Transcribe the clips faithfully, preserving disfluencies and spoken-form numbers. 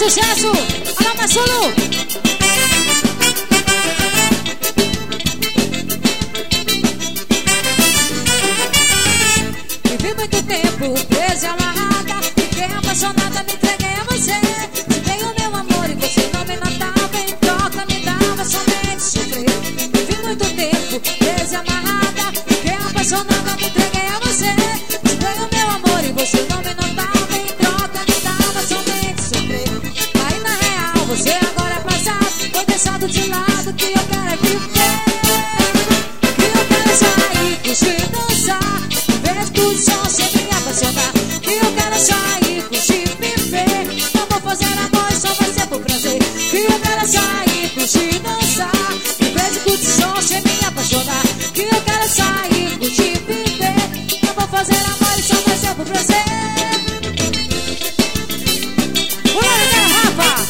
sucesso! Alô, Massolo! Vivi muito tempo presa e amarrada, fiquei apaixonada, me entreguei a você. Te dei o meu amor e você não me notava, em troca me dava somente sofrer. Vivi muito tempo presa e amarrada, fiquei apaixonada, me entreguei a você. Te dei o meu amor e você não me notava, em troca me dava somente sofrer. Aí na real você agora é passado, foi deixado de lado, que eu quero é viver, que eu quero sair, curtir, dançar, tudo só sem me apaixonar. Que eu quero sair, curtir, viver. Não vou fazer amor, só vai ser por prazer. Que eu quero sair, curtir, dançar, em vez de curtir só sem me apaixonar. Que eu quero sair, curtir, viver. Não vou fazer amor, só vai ser por prazer. Olha, Rafa!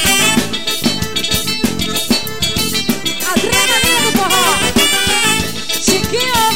Adrenalina do forró. Chiquinho.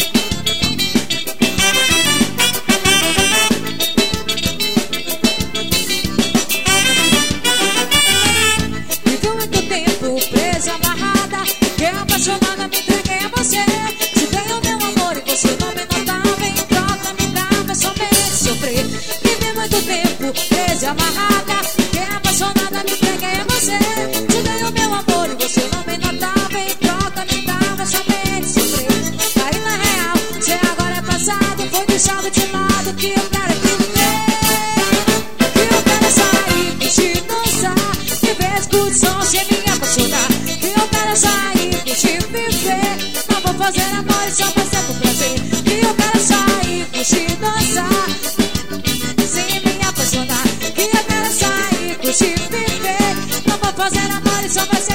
Apaixonada, me entreguei a você. Te dei o meu amor e você não me notava, em troca me dava somente sofrer. Vivi muito tempo presa e amarrada, fiquei apaixonada, me entreguei a você. Te dei o meu amor e você não me notava, em troca me dava somente sofrer. Aí na real, você agora é passado, foi deixado de lado, que eu quero é viver, que eu quero sair, curtir, dançar, em vez de curtir só sem me apaixonar. Que eu quero sair, curtir, viver. Não vou fazer amor e só vai ser por prazer. Que eu quero sair, curtir, dançar, sem me apaixonar. Que eu quero sair, curtir, viver. Não vou fazer amor e só vai ser